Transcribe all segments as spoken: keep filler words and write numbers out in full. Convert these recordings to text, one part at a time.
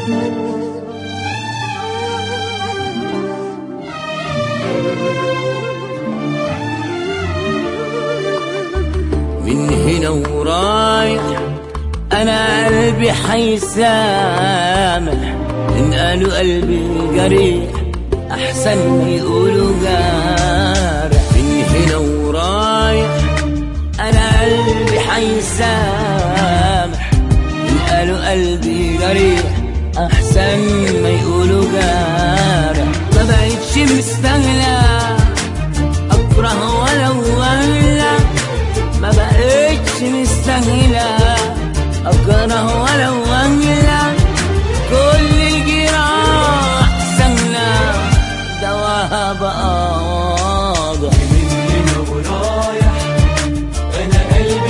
من هنا ورايح أنا قلبي حيسامح، إن قالوا قلبي جريح أحسن ما يقولوا جارح. من هنا ورايح أنا قلبي حيسامح، إن قالوا قلبي جريح أحسن ما يقولوا جارح. ما بقتش مستغلى أكره ولو ولا، ما بقتش مستاهلة أكره ولو ولا، كل الجراح سهلة دواها بقى واضح. من هنا ورايح أنا قلبي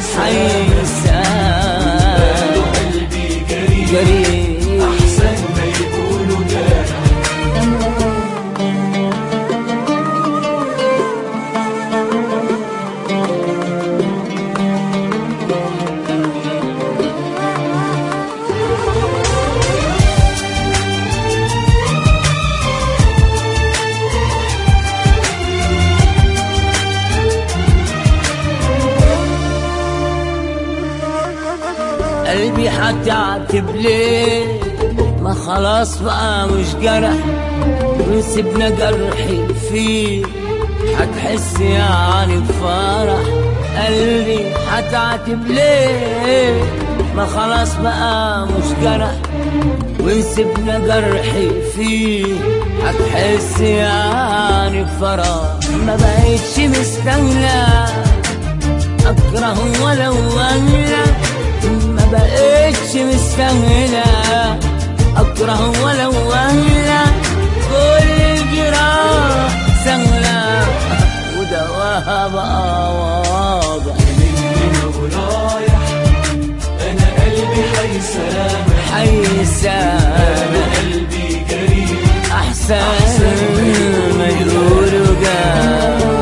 حيسامح، قلبي جريح أحسن ما يقولوا جارح. قلبي هتعاتب ليه؟ ما خلاص بقى مش جرح، وسيبنا جرحي فيه هتحس يعني بفرح. قلبي هتعاتب ليه؟ ما خلاص بقى مش جرح، وسيبنا جرحي فيه هتحس يعني بفرح. ما بقتش مستاهلة أكره ولو ولا، ما بقتش مستاهلة أكره ولو ولا، كل الجراح سهلة ودواها بقى واضح. من هنا ورايح أنا قلبي حيسامح، حيسامح قلبي جريح أحسن ما يقولوا جارح.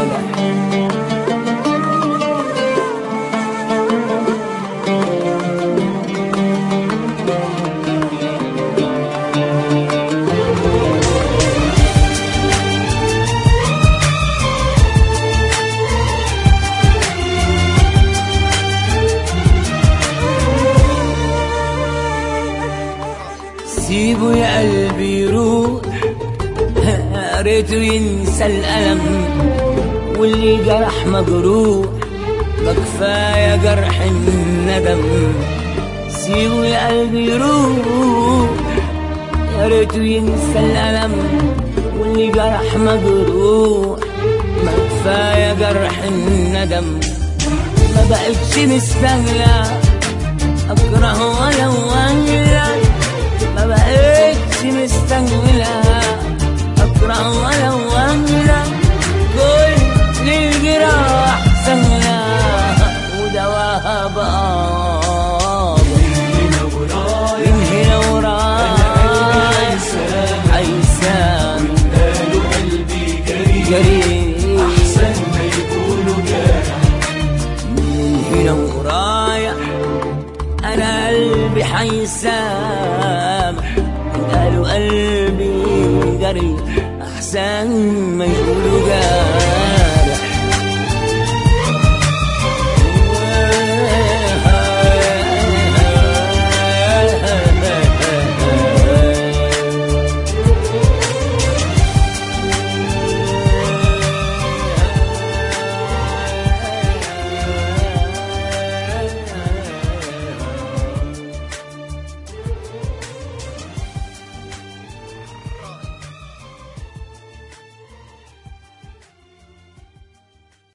سيبه يا قلبي يروح، يا ريته ينسى الألم، واللي جرح مجروح ما كفاية جرح الندم. سيبه يا قلبي يروح، يا ريته ينسى الألم، واللي جرح مجروح ما كفاية جرح الندم. ما بقتش مستاهلة أكره ولو ولا، ما بقتش مستاهلة أكره ولو ولا، كل الجراح سهلة ودواها بقى. من هنا ورايح من هنا ورايح حيسامح، قالوا قلبي جريح أحسن ما يقولوا جارح. من هنا ورايح أنا قلبي حيسامح، قالوا قلبي جريح أحسن ما يقولوا جارح.